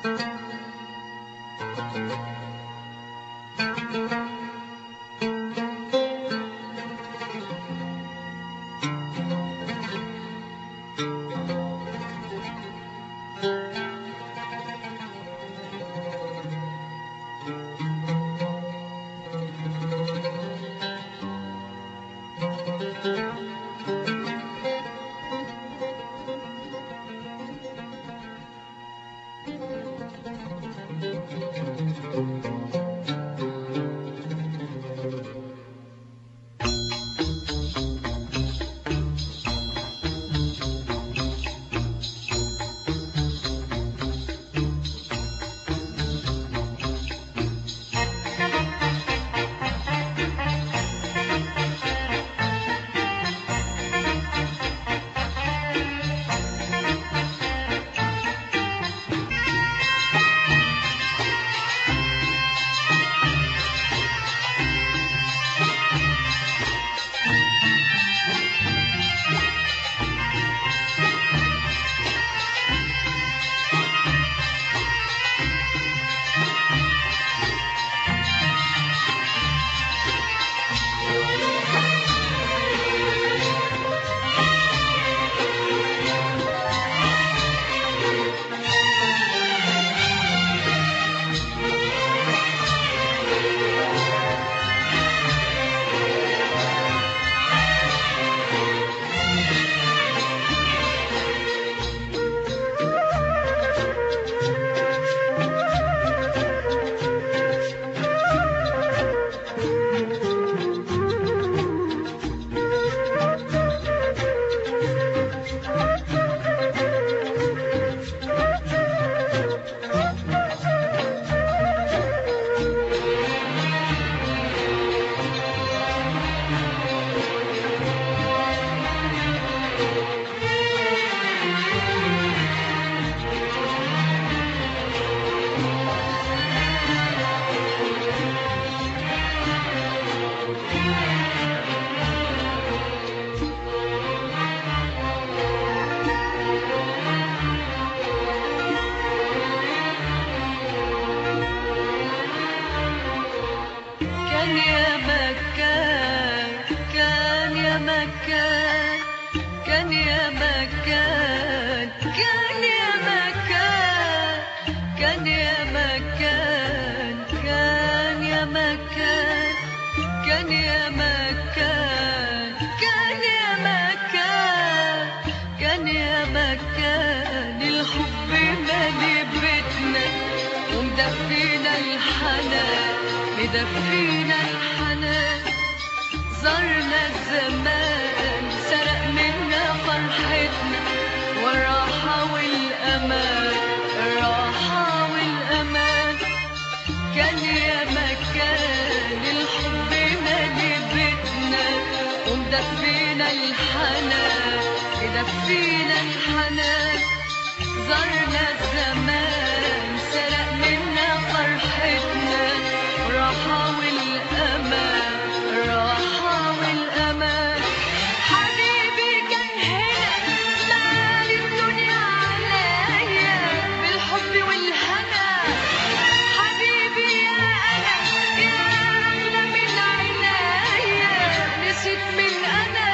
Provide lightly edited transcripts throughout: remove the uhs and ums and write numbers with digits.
مدفينا الحنان، زرنا الزمان سرق منا فرحتنا والراحة والأمان، الراحة والأمان. كان يا مكان الحب مالي بيتنا ومدفينا الحنان، مدفينا الحنان. زرنا الزمان سرق منا فرحتنا الراحة والأمان، الراحة والأمان. حبيبي كان هنا مال الدنيا عليا بالحب والهنا، حبيبي يا أنا يا أغلى من عنايا نسيت من أنا.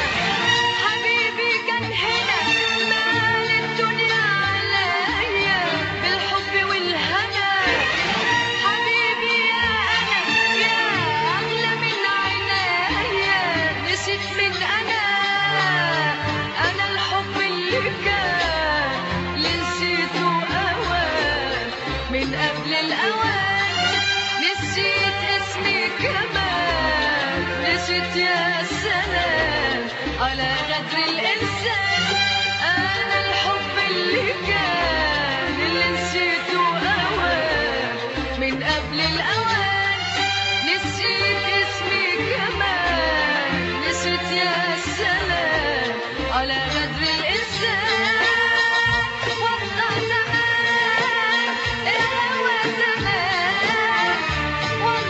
حبيبي كان هنا مال الدنيا عليا بالحب والهنا، حبيبي يا أنا يا أغلى من عنايا نسيت من أنا. أنا الحب اللي كان اللي نسيته أوان من قبل الأوان، نسيت اسمي كمان، نسيت يا سلام على غدر الإنسان. أنا الحب اللي كان اللي نسيته أوان من قبل الأوان، نسيت اسمي كمان، نسيت يا سلام على غدر الإنسان. والله زمان الهوى زمان، والله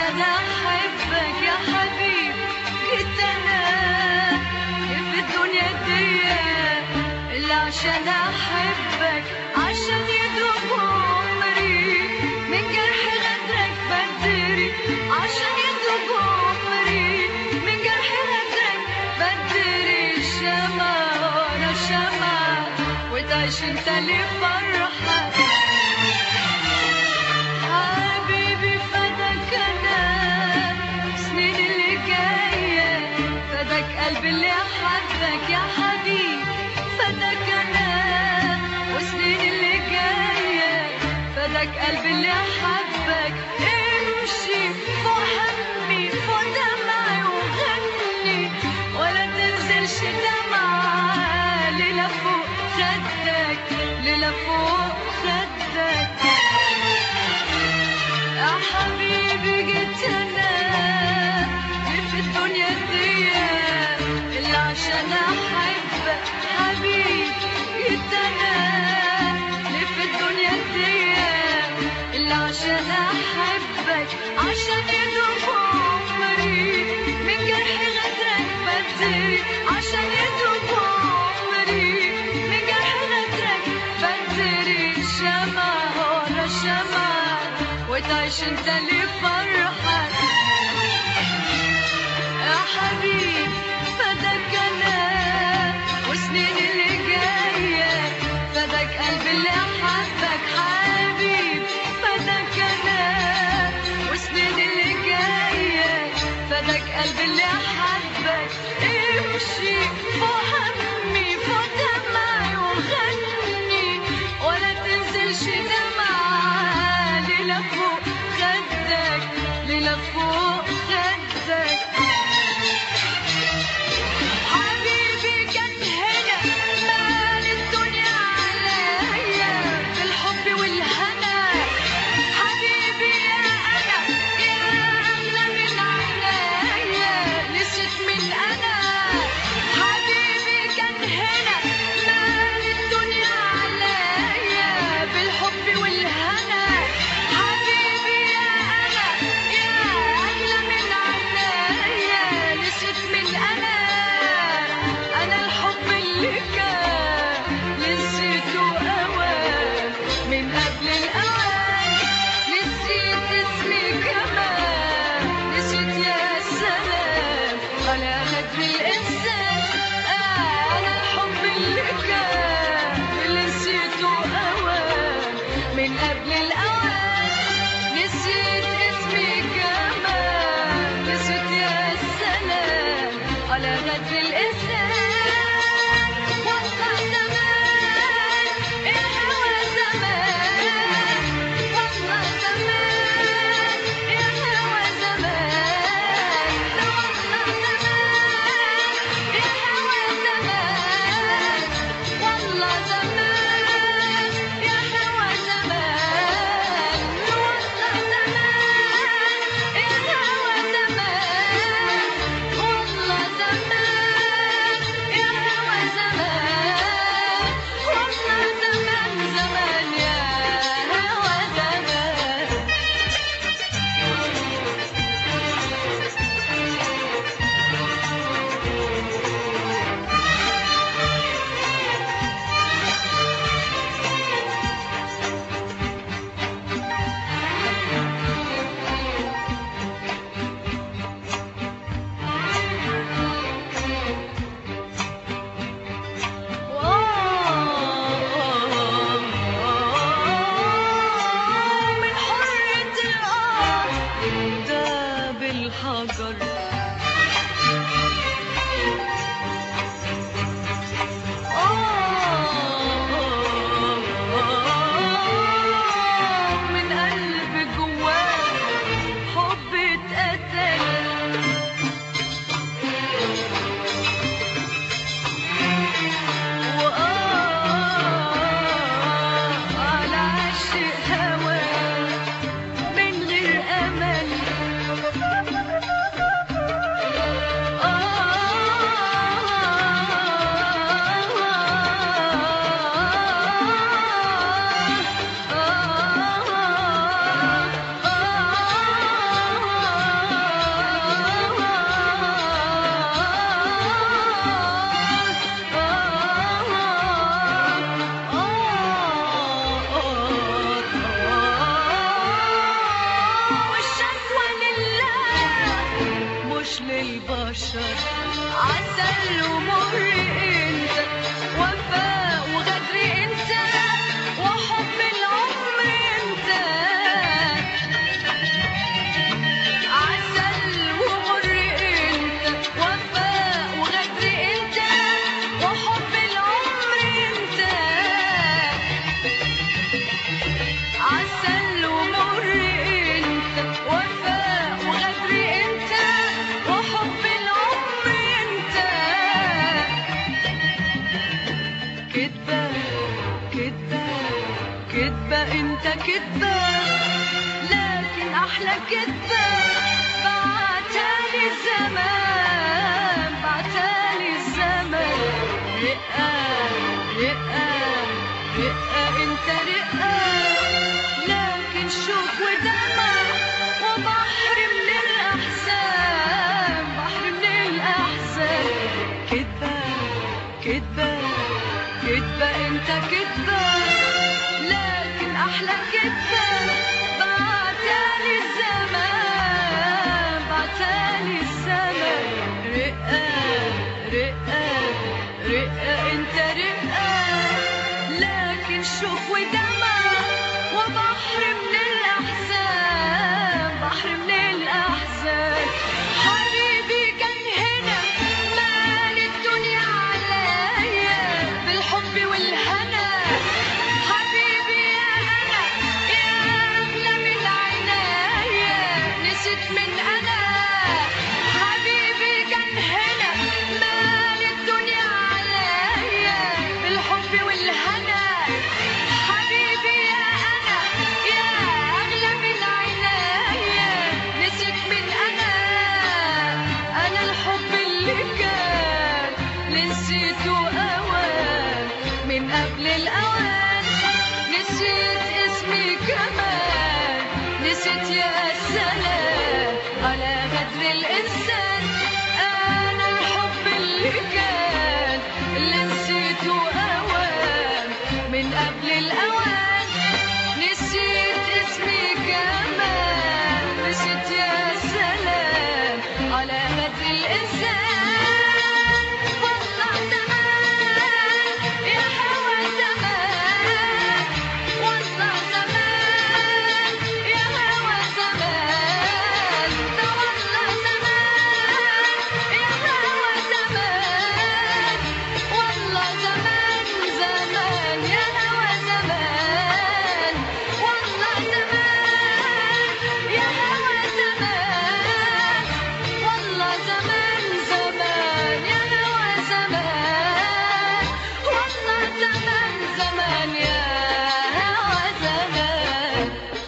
عشان احبك يا حبيب جيت انا في الدنيا دي اللي عشان احبك عشان يدوب عمري من جرح غدرك بدري عشان يدوب عمري من جرح غدرك بدري شمع ورا شمع وتعيش انت لفرحك حبيبي فداك انا سنين اللي جايه فداك قلبي اللي حبك يا حبيبي فداك انا وسنين اللي جايه فداك قلبي اللي حبك امشي فوق همي فوق دمعي وغني ولا تنزلش دمعة ليلة فوق خدك ليلة فوق خدك يا حبيبي جيت انا في الدنيا دي اللي عشان احبك حبيبي جيت انا في الدنيا دي اللي عشان احبك عشان يدوب عمري من جرح غدرك بدري عشان يدوب عمري من جرح غدرك بدري شمع ورا شمع وتعيش انت لفرحك يا حبيبي فداك انا وسنين اللي جايه فداك قلبي اللي حبك حبيبي فداك انا وسنين اللي جايه فداك قلبي اللي حبك امشي فوق همي فوق دمعي وغني ولا تنزلش دمعة ليلة فوق خدك كدبة انت كدبة، لكن احلى كدبة بعتالي الزمان، بعتالي الزمان. رقة رقة رقة انت رقة، لكن شوق ودمع وبحر من الاحزان، بحر من الاحزان. كدبة كدبة كدبة انت كدبة، لكن احلى كدبة بعتالي الزمان، بعتالي الزمان. رقة رقة رقة انت رقة، لكن شوق ودمع وبحر من الاحزان، بحر من الاحزان. حبيبي كان هنا مال الدنيا عليا بالحب والهنا، حبيبي يا هنا يا اغلى من عينيا، نسيت من انا. حبيبي كان هنا مال الدنيا عليا بالحب والهنا، حبيبي يا انا يا اغلى من عينيا، نسيت من انا. انا الحب اللي كان نسيته اوان من قبل الاوان، نسيت اسمي كمان، نسيت يا سلام على غدر الانسان. انا الحب اللي كان اللي نسيته اوان من قبل الاوان، نسيت اسمي كمان، نسيت يا سلام على غدر الانسان. والله زمان يا هوى زمان، والله زمان يا هوى زمان، ده والله زمان يا هوى زمان، والله زمان زمان يا هوى زمان، والله زمان يا هوى زمان، والله زمان زمان يا هوى زمان، والله زمان زمان يا هوى زمان.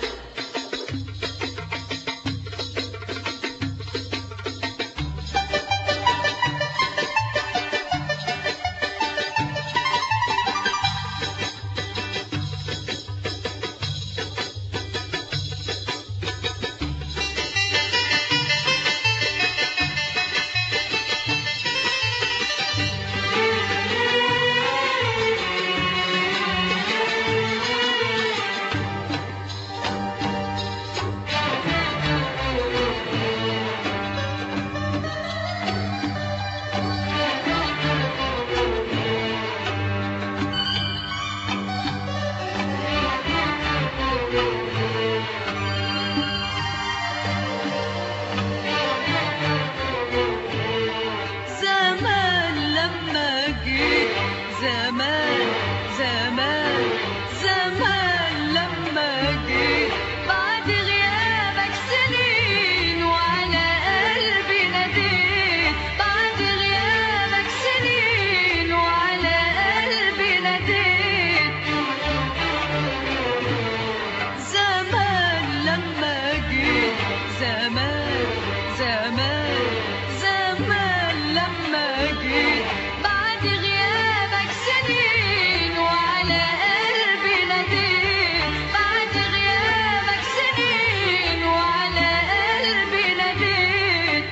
زمان لما جيت، زمان زمان زمان لما جيت، بعد غيابك سنين وعلى قلبي ناديت، بعد غيابك سنين وعلى قلبي ناديت. زمان لما جيت، زمان زمان زمان لما جيت، بعد غيابك سنين وعلى قلبي ناديت، بعد غيابك سنين وعلى قلبي ناديت.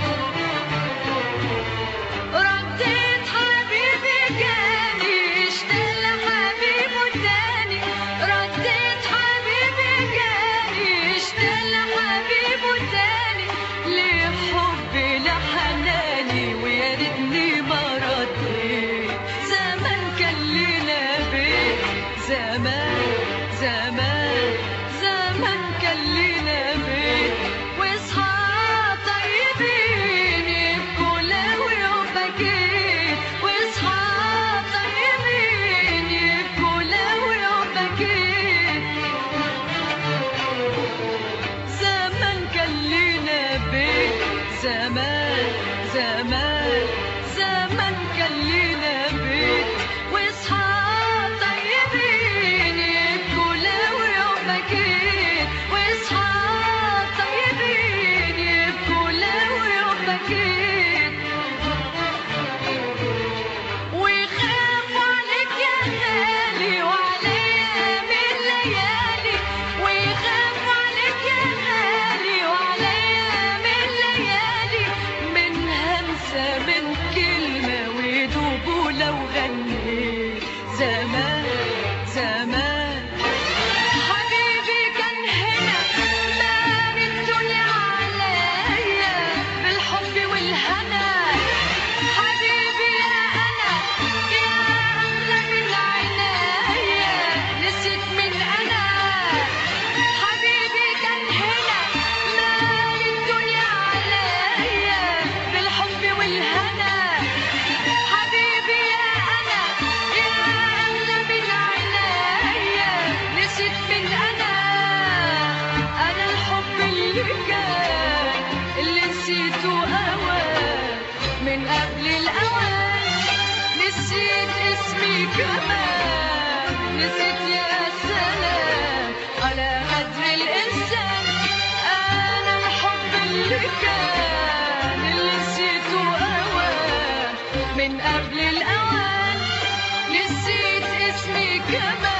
رديت حبيبي جاني اشتاق لحبيبه تاني، رديت حبيبي جاني اشتاق لحبيبه تاني، ليه حبي لحناني ويا ريتني ما رديت. زمان كان لينا بيت، زمان زمان زمان كان لينا بيت، واصحاب طيبين يبكوا لو يوم بكيت، واصحاب طيبين يبكوا لو يوم بكيت. زمان كان لينا بيت، زمان زمان زمان كان لينا بيت، واصحاب طيبين يبكوا كمان نسيت يا سلام على قدر الإنسان أنا الحب اللي كان اللي نسيته أوان من قبل الأوان نسيت اسمي كمان